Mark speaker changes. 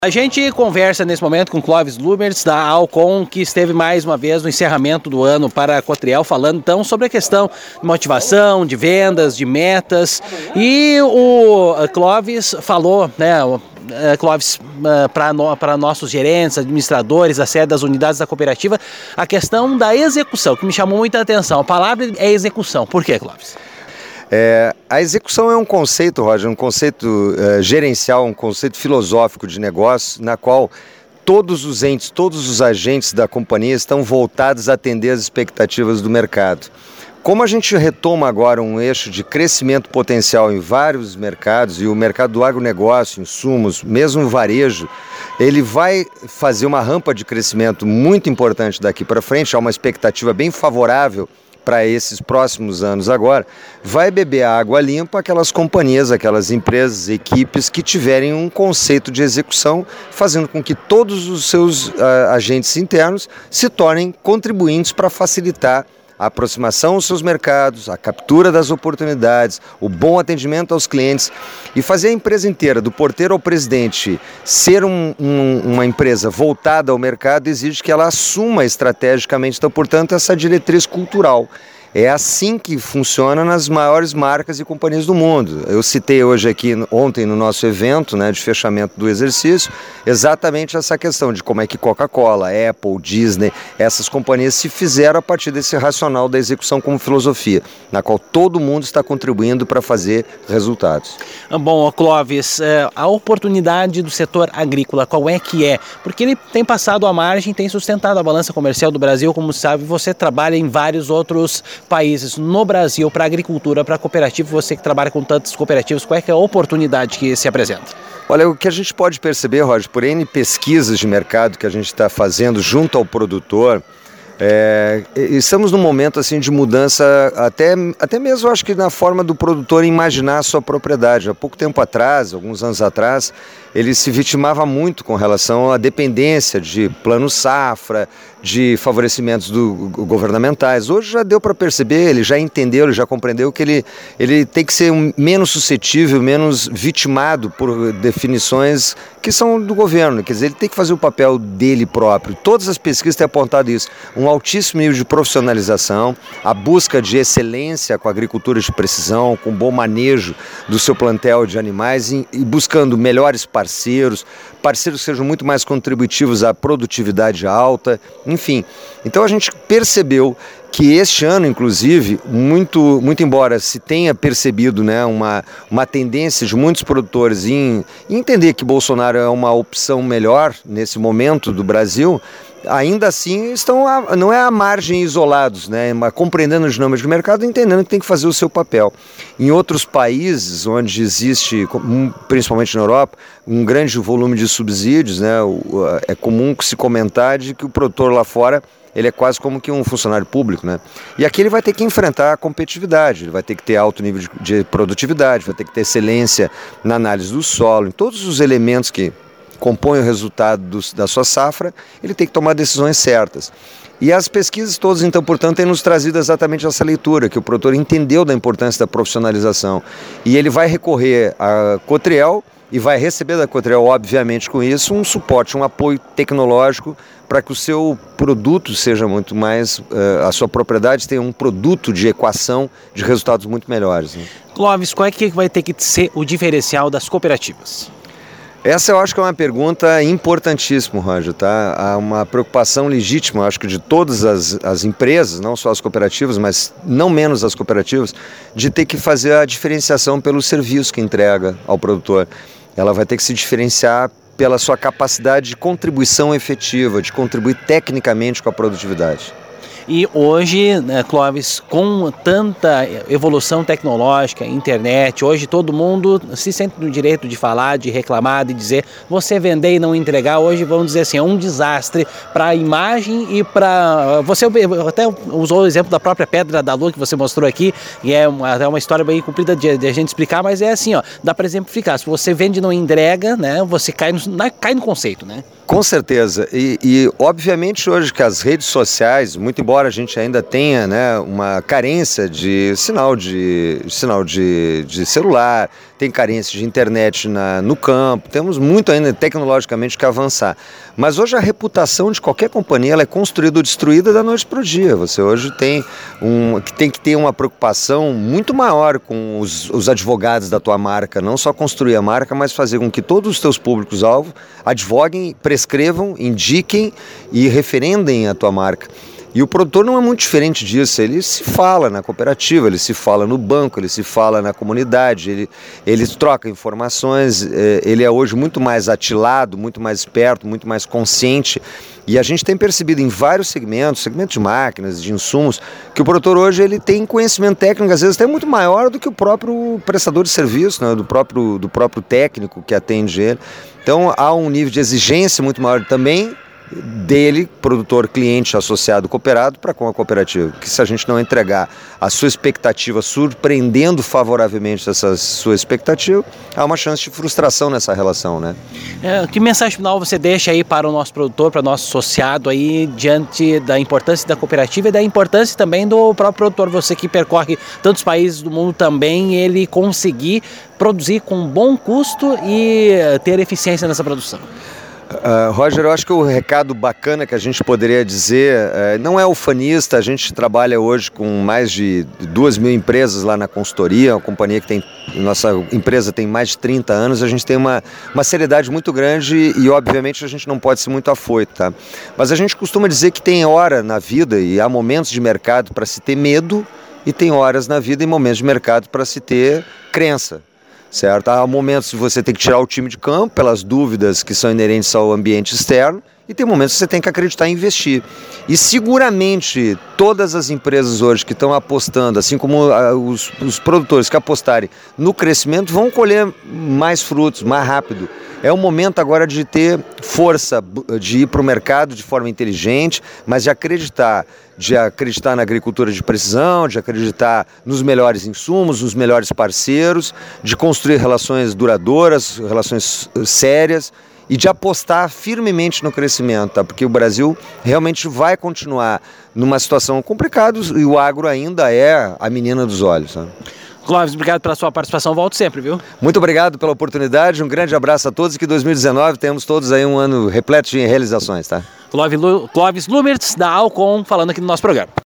Speaker 1: A gente conversa nesse momento com o Clóvis Lumertz, da Alcon, que esteve mais uma vez no encerramento do ano para a Cotriel, falando então sobre a questão de motivação, de vendas, de metas. E o Clóvis falou, Clóvis, para nossos gerentes, administradores, a sede das unidades da cooperativa, a questão da execução, que me chamou muita atenção. A palavra é execução. Por quê, Clóvis?
Speaker 2: A execução é um conceito, Roger, um conceito gerencial, um conceito filosófico de negócio, na qual todos os entes, todos os agentes da companhia estão voltados a atender as expectativas do mercado. Como a gente retoma agora um eixo de crescimento potencial em vários mercados, e o mercado do agronegócio, insumos, mesmo o varejo, ele vai fazer uma rampa de crescimento muito importante daqui para frente, há uma expectativa bem favorável para esses próximos anos agora, vai beber a água limpa aquelas companhias, aquelas empresas, equipes que tiverem um conceito de execução, fazendo com que todos os seus agentes internos se tornem contribuintes para facilitar a aproximação aos seus mercados, a captura das oportunidades, o bom atendimento aos clientes e fazer a empresa inteira, do porteiro ao presidente, ser uma empresa voltada ao mercado exige que ela assuma estrategicamente, então, portanto, essa diretriz cultural. É assim que funciona nas maiores marcas e companhias do mundo. Eu citei hoje aqui, ontem no nosso evento de fechamento do exercício, exatamente essa questão de como é que Coca-Cola, Apple, Disney, essas companhias se fizeram a partir desse racional da execução como filosofia, na qual todo mundo está contribuindo para fazer resultados.
Speaker 1: Bom, Clóvis, a oportunidade do setor agrícola, qual é que é? Porque ele tem passado à margem, tem sustentado a balança comercial do Brasil, como sabe, você trabalha em vários outros países no Brasil para a agricultura, para a cooperativa, você que trabalha com tantas cooperativas, qual é que é a oportunidade que se apresenta?
Speaker 2: Olha, o que a gente pode perceber, Roger, por N pesquisas de mercado que a gente está fazendo junto ao produtor, estamos num momento assim de mudança, até mesmo acho que na forma do produtor imaginar a sua propriedade. Há pouco tempo atrás, alguns anos atrás, ele se vitimava muito com relação à dependência de plano safra, de favorecimentos governamentais. Hoje já deu para perceber, ele já entendeu, ele já compreendeu que ele tem que ser menos suscetível, menos vitimado por definições que são do governo. Quer dizer, ele tem que fazer o papel dele próprio. Todas as pesquisas têm apontado isso. Um altíssimo nível de profissionalização, a busca de excelência com a agricultura de precisão, com bom manejo do seu plantel de animais e buscando melhores parceiros que sejam muito mais contributivos à produtividade alta, enfim. Então a gente percebeu que este ano, inclusive, muito embora se tenha percebido uma tendência de muitos produtores em entender que Bolsonaro é uma opção melhor nesse momento do Brasil, ainda assim não é à margem isolados, mas compreendendo os dinâmicas de mercado, entendendo que tem que fazer o seu papel. Em outros países onde existe, principalmente na Europa, um grande volume de subsídios, é comum se comentar de que o produtor lá fora ele é quase como que um funcionário público, E aqui ele vai ter que enfrentar a competitividade, ele vai ter que ter alto nível de produtividade, vai ter que ter excelência na análise do solo, em todos os elementos que compõe o resultado da sua safra, ele tem que tomar decisões certas. E as pesquisas todas, então, portanto, têm nos trazido exatamente essa leitura, que o produtor entendeu da importância da profissionalização. E ele vai recorrer à Cotriel e vai receber da Cotriel, obviamente, com isso, um suporte, um apoio tecnológico para que o seu produto seja muito mais, a sua propriedade tenha um produto de equação de resultados muito melhores.
Speaker 1: Clóvis, qual é que vai ter que ser o diferencial das cooperativas?
Speaker 2: Essa eu acho que é uma pergunta importantíssima, Roger, tá? Há uma preocupação legítima, acho que de todas as empresas, não só as cooperativas, mas não menos as cooperativas, de ter que fazer a diferenciação pelo serviço que entrega ao produtor. Ela vai ter que se diferenciar pela sua capacidade de contribuição efetiva, de contribuir tecnicamente com a produtividade.
Speaker 1: E hoje, Clóvis, com tanta evolução tecnológica, internet, hoje todo mundo se sente no direito de falar, de reclamar, de dizer, você vender e não entregar, hoje vamos dizer assim, é um desastre para a imagem e para... Você até usou o exemplo da própria Pedra da Lua que você mostrou aqui, e é uma história bem comprida de a gente explicar, mas é assim, dá para exemplificar, se você vende e não entrega, você cai no conceito,
Speaker 2: Com certeza, e obviamente hoje que as redes sociais, muito embora embora a gente ainda tenha, né, uma carência de sinal de celular, tem carência de internet no campo, temos muito ainda tecnologicamente que avançar. Mas hoje a reputação de qualquer companhia ela é construída ou destruída da noite para o dia. Você hoje tem que ter uma preocupação muito maior com os advogados da tua marca, não só construir a marca, mas fazer com que todos os teus públicos-alvo advoguem, prescrevam, indiquem e referendem a tua marca. E o produtor não é muito diferente disso, ele se fala na cooperativa, ele se fala no banco, ele se fala na comunidade, ele troca informações, ele é hoje muito mais atilado, muito mais esperto, muito mais consciente. E a gente tem percebido em vários segmentos de máquinas, de insumos, que o produtor hoje ele tem conhecimento técnico, às vezes até muito maior do que o próprio prestador de serviço, né, do próprio técnico que atende ele. Então há um nível de exigência muito maior também dele, produtor, cliente, associado, cooperado, para com a cooperativa. Que se a gente não entregar a sua expectativa, surpreendendo favoravelmente essa sua expectativa, há uma chance de frustração nessa relação, né?
Speaker 1: Que mensagem final você deixa aí para o nosso produtor, para o nosso associado aí, diante da importância da cooperativa e da importância também do próprio produtor, você que percorre tantos países do mundo também, ele conseguir produzir com bom custo e ter eficiência nessa produção?
Speaker 2: Roger, eu acho que o recado bacana que a gente poderia dizer não é ufanista. A gente trabalha hoje com mais de 2.000 empresas lá na consultoria, uma companhia que tem, nossa empresa tem mais de 30 anos, a gente tem uma seriedade muito grande e obviamente a gente não pode ser muito afoito, tá? Mas a gente costuma dizer que tem hora na vida e há momentos de mercado para se ter medo e tem horas na vida e momentos de mercado para se ter crença. Certo? Há momentos que você tem que tirar o time de campo pelas dúvidas que são inerentes ao ambiente externo e tem momentos que você tem que acreditar e investir. E seguramente todas as empresas hoje que estão apostando, assim como os produtores que apostarem no crescimento, vão colher mais frutos, mais rápido. É o momento agora de ter força, de ir para o mercado de forma inteligente, mas de acreditar na agricultura de precisão, de acreditar nos melhores insumos, nos melhores parceiros, de construir relações duradouras, relações sérias e de apostar firmemente no crescimento, tá? Porque o Brasil realmente vai continuar numa situação complicada e o agro ainda é a menina dos olhos, tá?
Speaker 1: Clóvis, obrigado pela sua participação, volto sempre, viu?
Speaker 2: Muito obrigado pela oportunidade, um grande abraço a todos e que 2019 temos todos aí um ano repleto de realizações, tá?
Speaker 1: Clóvis Lumertz, da Alcon, falando aqui no nosso programa.